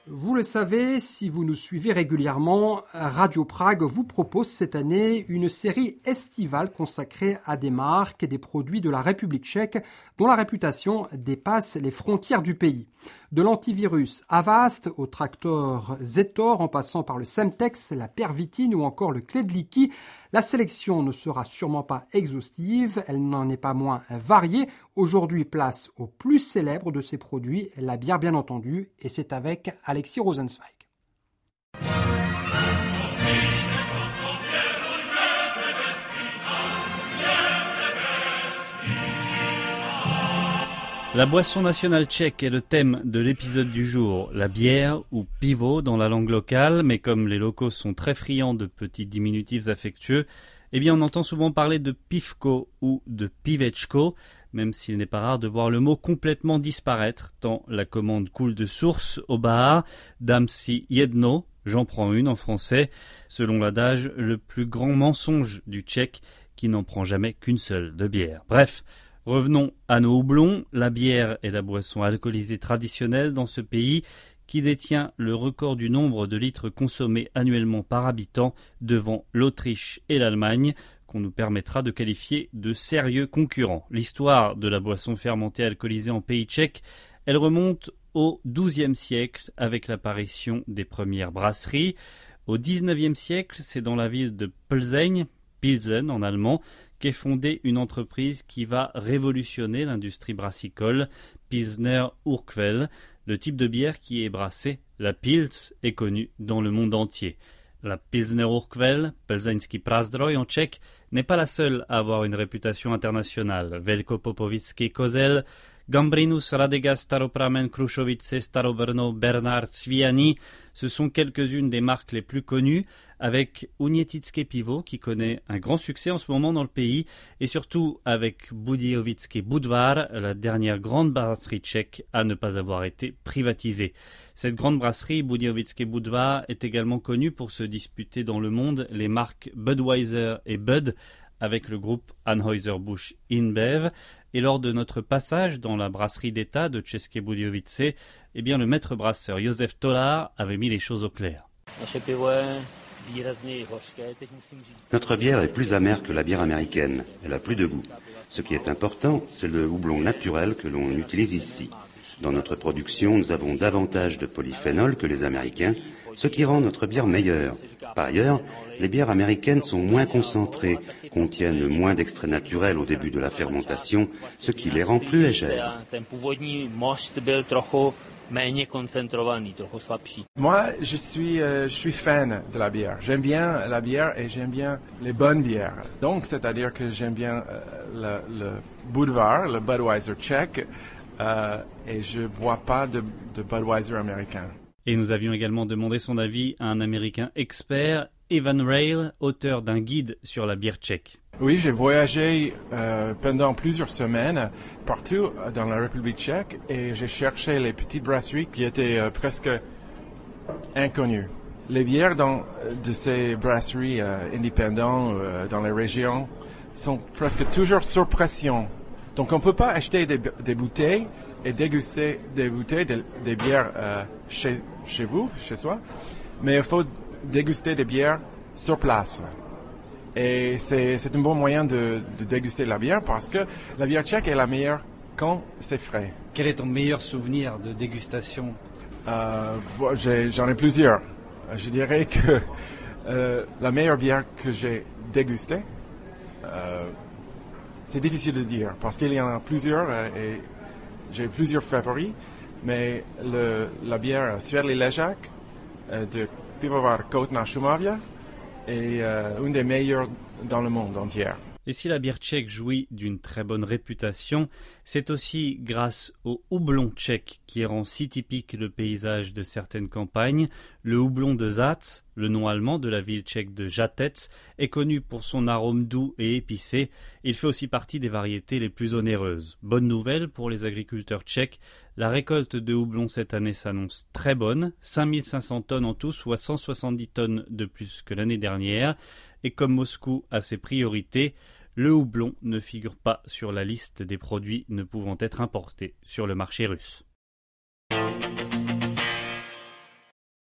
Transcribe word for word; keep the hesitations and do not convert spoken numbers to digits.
Vous le savez, si vous nous suivez régulièrement, Radio Prague vous propose cette année une série estivale consacrée à des marques et des produits de la République tchèque dont la réputation dépasse les frontières du pays. De l'antivirus Avast au tracteur Zetor en passant par le Semtex, la Pervitine ou encore le Kledliki, la sélection ne sera sûrement pas exhaustive, elle n'en est pas moins variée. Aujourd'hui, place au plus célèbre de ces produits, la bière bien entendu, et c'est avec Alexis Rosenzweig. La boisson nationale tchèque est le thème de l'épisode du jour. La bière, ou pivo dans la langue locale, mais comme les locaux sont très friands de petits diminutifs affectueux, eh bien on entend souvent parler de pivko ou de pivečko, même s'il n'est pas rare de voir le mot complètement disparaître, tant la commande coule de source au bar. Dám si jedno, j'en prends une en français, selon l'adage, le plus grand mensonge du tchèque qui n'en prend jamais qu'une seule de bière. Bref, revenons à nos houblons. La bière est la boisson alcoolisée traditionnelle dans ce pays qui détient le record du nombre de litres consommés annuellement par habitant devant l'Autriche et l'Allemagne, qu'on nous permettra de qualifier de sérieux concurrents. L'histoire de la boisson fermentée alcoolisée en pays tchèque, elle remonte au douzième siècle avec l'apparition des premières brasseries. Au dix-neuvième siècle, c'est dans la ville de Plzeň, Pilsen en allemand, qu'est fondée une entreprise qui va révolutionner l'industrie brassicole, Pilsner Urquell. Le type de bière qui est brassée, la Pils, est connue dans le monde entier. La Pilsner Urquell, Plzeňský Prazdroj en tchèque, n'est pas la seule à avoir une réputation internationale. Velkopopovický kozel, Gambrinus, Radega, Staropramen, Krušovice, Starobrno, Bernard, Sviani, ce sont quelques-unes des marques les plus connues, avec Unietické pivo qui connaît un grand succès en ce moment dans le pays, et surtout avec Budějovický Budvar, la dernière grande brasserie tchèque à ne pas avoir été privatisée. Cette grande brasserie, Budějovický Budvar, est également connue pour se disputer dans le monde les marques Budweiser et Bud, avec le groupe Anheuser-Busch InBev. Et lors de notre passage dans la brasserie d'État de České Budějovice, eh bien le maître brasseur Josef Tolar avait mis les choses au clair. Notre bière est plus amère que la bière américaine. Elle a plus de goût. Ce qui est important, c'est le houblon naturel que l'on utilise ici. Dans notre production, nous avons davantage de polyphénol que les Américains, ce qui rend notre bière meilleure. Par ailleurs, les bières américaines sont moins concentrées, contiennent moins d'extraits naturels au début de la fermentation, ce qui les rend plus légères. Moi, je suis, euh, je suis fan de la bière. J'aime bien la bière et j'aime bien les bonnes bières. Donc, c'est-à-dire que j'aime bien euh, le, le Budvar, le Budweiser tchèque, euh, et je ne bois pas de, de Budweiser américain. Et nous avions également demandé son avis à un Américain expert, Evan Rail, auteur d'un guide sur la bière tchèque. Oui, j'ai voyagé euh, pendant plusieurs semaines partout dans la République tchèque et j'ai cherché les petites brasseries qui étaient euh, presque inconnues. Les bières dans, de ces brasseries euh, indépendantes euh, dans les régions sont presque toujours sur pression. Donc on ne peut pas acheter des, des bouteilles et déguster des bouteilles, de, des bières euh, chez, chez vous, chez soi, mais il faut déguster des bières sur place. Et c'est, c'est un bon moyen de, de déguster la bière parce que la bière tchèque est la meilleure quand c'est frais. Quel est ton meilleur souvenir de dégustation? euh, bon, j'ai, J'en ai plusieurs. Je dirais que euh, la meilleure bière que j'ai dégustée, euh, c'est difficile de dire parce qu'il y en a plusieurs euh, et j'ai plusieurs favoris, mais le, la bière Sverli Ležák euh, de Pivovar Kotna Šumavia est euh, une des meilleures dans le monde entier. Et si la bière tchèque jouit d'une très bonne réputation, c'est aussi grâce au houblon tchèque qui rend si typique le paysage de certaines campagnes. Le houblon de Zác, le nom allemand de la ville tchèque de Žatec, est connu pour son arôme doux et épicé. Il fait aussi partie des variétés les plus onéreuses. Bonne nouvelle pour les agriculteurs tchèques, la récolte de houblon cette année s'annonce très bonne, cinq mille cinq cents tonnes en tout, soit cent soixante-dix tonnes de plus que l'année dernière. Et comme Moscou a ses priorités, le houblon ne figure pas sur la liste des produits ne pouvant être importés sur le marché russe.